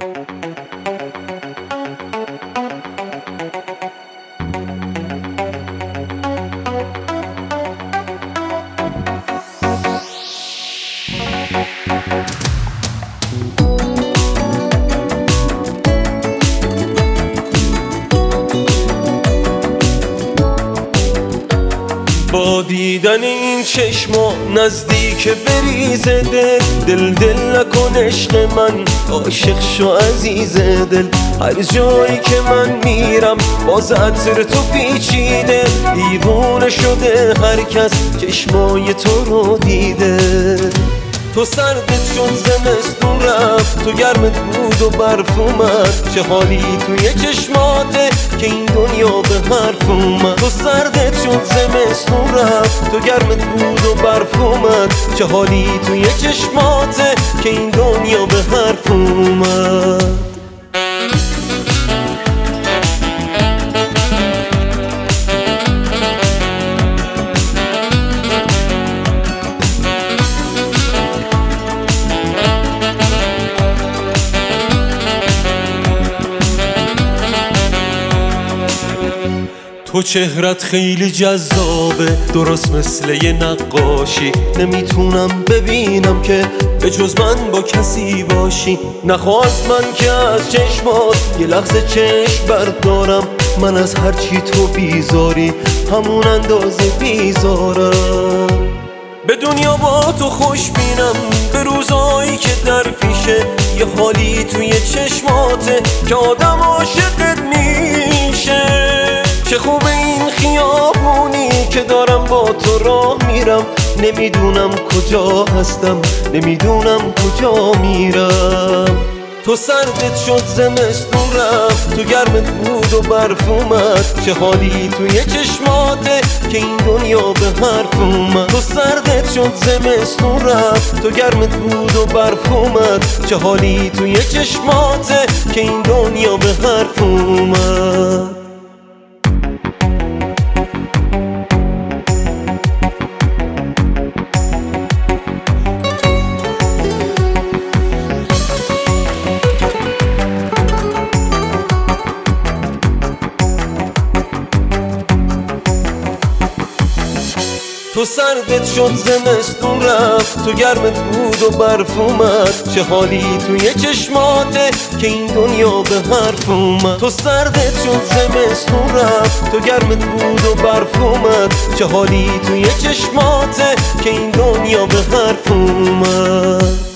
با دیدن این چشما نزدیک بریزه دل نکن عشق من، عاشق شو عزیز دل. هر جایی که من میرم باز عطر تو پیچیده، دیوونه شده هر کس چشمای تو رو دیده. تو سردت شد زمستون رفت، تو گرمت بود و برف اومد، چه حالی توی چشماته که این دنیا به حرف اومد. تو سردت شد زمستون رفت، تو گرمت بود و برف اومد، چه حالی توی چشماته که این دنیا به حرف اومد. تو چهرت خیلی جذابه، درست مثل یه نقاشی. نمیتونم ببینم که به جز من با کسی باشی. نخواست من که از چشمات یه لحظه چشم بردارم، من از هرچی تو بیزاری همون اندازه بیزارم. به دنیا با تو خوش بینم، به روزایی که در پیشه، یه حالی توی چشماته که آدم عاشقت میشه. چه خوبه این خیابونی که دارم با تو راه میرم، نمیدونم کجا هستم، نمیدونم کجا میرم. تو سردت شد زمستون رفت، تو گرمت بود و برف اومد، چه حالی توی چشماته که این دنیا به حرف اومد. تو سردت شد زمستون رفت، تو گرمت بود و برف اومد، چه حالی توی چشماته که این دنیا به حرف اومد. تو سردت شد زمستون رفت، تو گرمت بود و برف اومد، چه حالی توی چشماته که این دنیا به حرف اومد. تو سردت شد زمستون رفت، تو گرمت بود و برف اومد، چه حالی توی چشماته که این دنیا به حرف اومد.